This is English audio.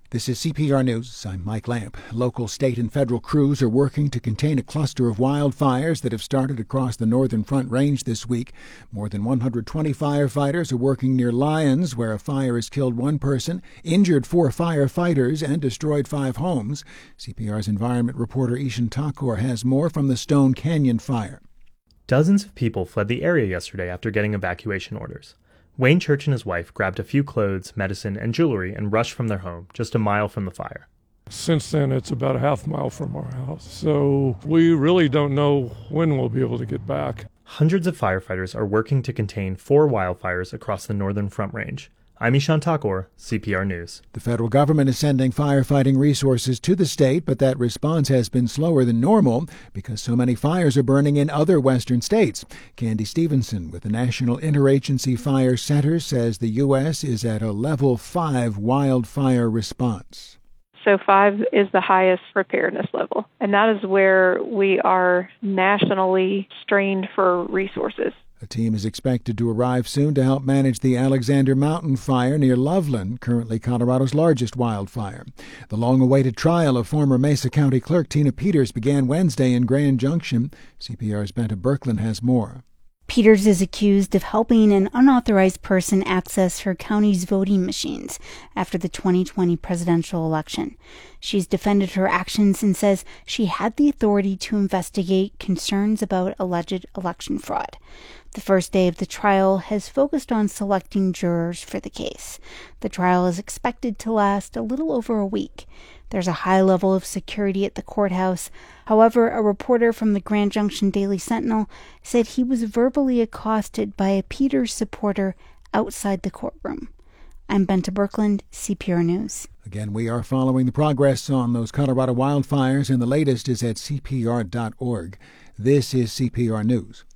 This is CPR News. I'm Mike Lamp. Local, state, and federal crews are working to contain a cluster of wildfires that have started across the Northern Front Range this week. More than 120 firefighters are working near Lyons, where a fire has killed one person, injured 4 firefighters, and destroyed 5 homes. CPR's environment reporter Ishan Thakur has more from the Stone Canyon fire. Dozens of people fled the area yesterday after getting evacuation orders. Wayne Church and his wife grabbed a few clothes, medicine, and jewelry and rushed from their home just a mile from the fire. Since then, it's about a half mile from our house, so we really don't know when we'll be able to get back. Hundreds of firefighters are working to contain 4 wildfires across the Northern Front Range. I'm Ishan Thakur, CPR News. The federal government is sending firefighting resources to the state, but that response has been slower than normal because so many fires are burning in other western states. Candy Stevenson with the National Interagency Fire Center says the U.S. is at a level 5 wildfire response. So 5 is the highest preparedness level, and that is where we are nationally strained for resources. A team is expected to arrive soon to help manage the Alexander Mountain fire near Loveland, currently Colorado's largest wildfire. The long-awaited trial of former Mesa County Clerk Tina Peters began Wednesday in Grand Junction. CPR's Benta Berkland has more. Peters is accused of helping an unauthorized person access her county's voting machines after the 2020 presidential election. She's defended her actions and says she had the authority to investigate concerns about alleged election fraud. The first day of the trial has focused on selecting jurors for the case. The trial is expected to last a little over a week. There's a high level of security at the courthouse. However, a reporter from the Grand Junction Daily Sentinel said he was verbally accosted by a Peters supporter outside the courtroom. I'm Benta Berkland, CPR News. Again, we are following the progress on those Colorado wildfires, and the latest is at CPR.org. This is CPR News.